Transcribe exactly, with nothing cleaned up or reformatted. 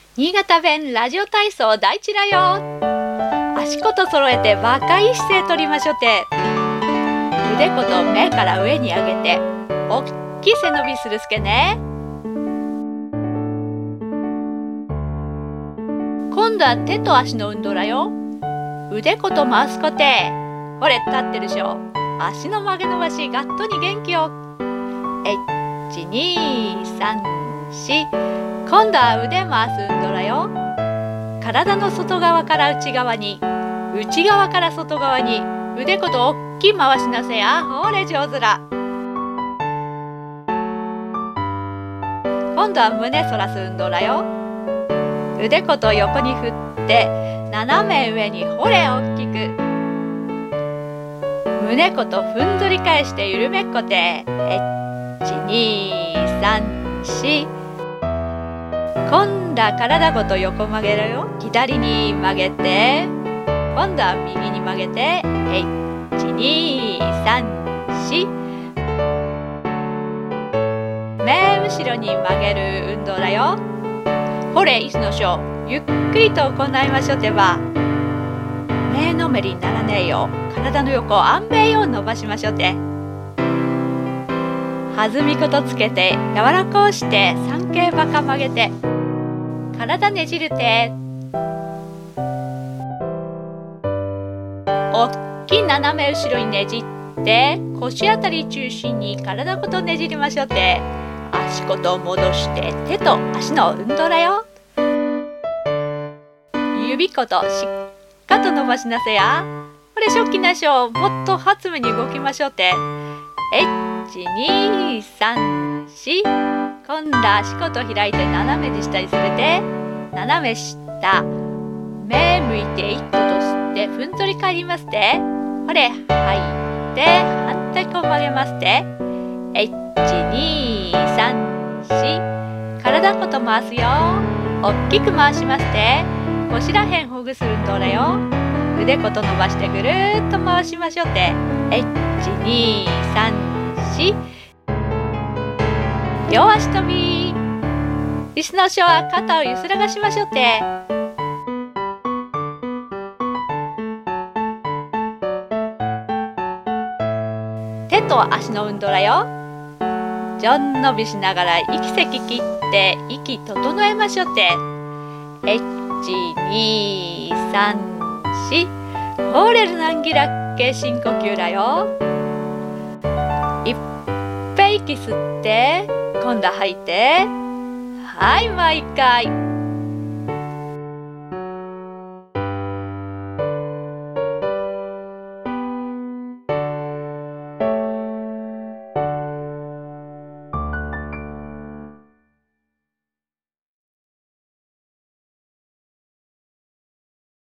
新潟弁ラジオ体操第一らよ。足こと揃えて若い姿勢とりましょって。腕こと目から上に上げておっきい背伸びするすけね。今度は手と足の運動らよ。腕こと回すこて。ほれ立ってるでしょ。足の曲げ伸ばしガットに元気を。いち、に、さん、よん。今度は腕回す運動らよ。体の外側から内側に、内側から外側に腕ことおっきい回しなせや。ほれ上手ら。今度は胸反らす運動らよ。腕こと横に振って斜め上にほれ大きく。胸ことふんぞり返して緩めっこて。いち、に、さん、よん。今度は体ごと横曲げるよ。左に曲げて、今度は右に曲げて。いち、に、さん、よん。目後ろに曲げる運動だよ。ほれ椅子のしょう、ゆっくりと行いましょうてば。目のめりにならねえよ。体の横を安米を伸ばしましょうて。弾みことつけて柔らかをして三形ばか曲げて体ねじるて。おっきい斜め後ろにねじって腰あたり中心に体ごとねじりましょうて。足こと戻して手と足の運動だよ。指ことしっかと伸ばしなせや。これ初期なしょう、もっと発目に動きましょうて。いち、に、さん、よん。今度は足こと開いて斜めにしたりするて。斜め下目向いて一個と吸ってふんぞり返りますて。これ吐いて反対こ曲げますて。いち、に、さん、よん。体ごと回すよ。おっきく回しますて。腰らへんほぐす運動だよ。腕こと伸ばしてぐるっと回しましょうて。いち、に、さん、よん。両足跳び。椅子のしょうは肩をゆすらがしましょうて。手と足の運動だよ。ジョン伸びしながら息せき切って息整えましょうて。いち、に、さん、よん。ほれるなんぎらっけ深呼吸だよ。いっぺい息吸って今度は吐いて。はい、もう一回。